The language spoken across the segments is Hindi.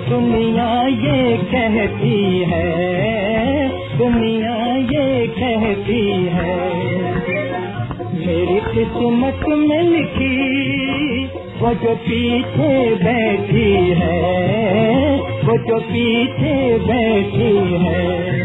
दुनिया ये कहती है, दुनिया ये कहती है, मेरी किस्मत में लिखी वो जो पीछे बैठी है, वो जो पीछे बैठी है।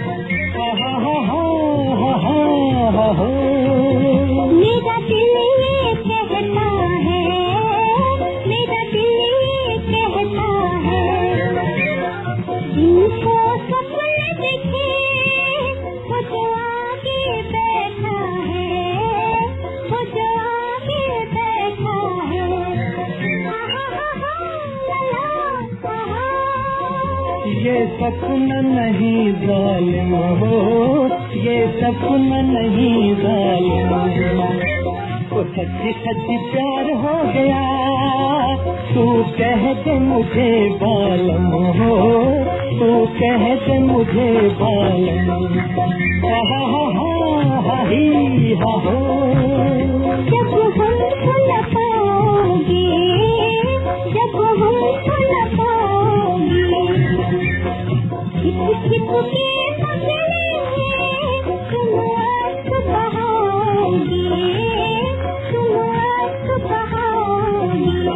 मेरा दिल ये कहता है, मेरा दिल ये कहता है, जिनको सपने दिखे वो जो आगे बैठा है, वो जो आगे बैठा है। ये सपना नहीं जालिम हो, ये सपना नहीं जालिम हो, सच्ची सच्ची प्यार हो गया, तू कह दे मुझे बालम हो, तू कह दे मुझे बालम। ही हो जब हम सुन पाओगे, जब हम सुन पाओगे, छिप छिप के पकड़ेंगे, तुम आंसू बहाओगे, तुम आंसू बहाओगे।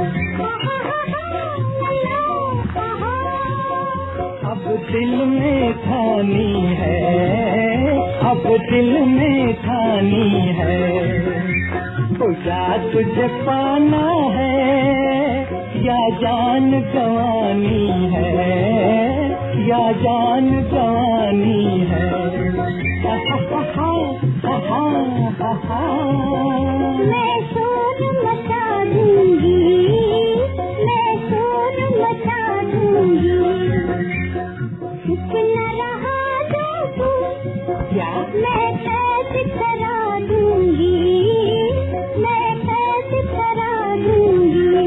अब दिल में ठानी है, अब दिल में ठानी है, या तुझे पाना है या जान गंवानी है, या जान गंवानी है। मैं शोर मचा दूंगी, मैं शोर मचा दूंगी, कितना रहा जो तू, क्या मैं कैसे करा दूंगी, मैं कैसे करा दूंगी।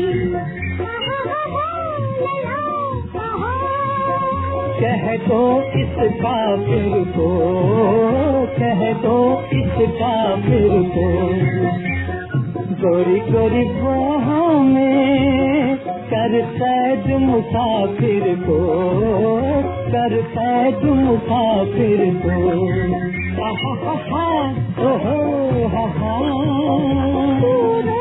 कह दो इस काफिर को, कह दो इस काफिर को, गोरी गोरी बाहों में कर कैद मुसाफिर को, कर कैद मुसाफिर को। हा हा हा हा, ओ हो हा हा।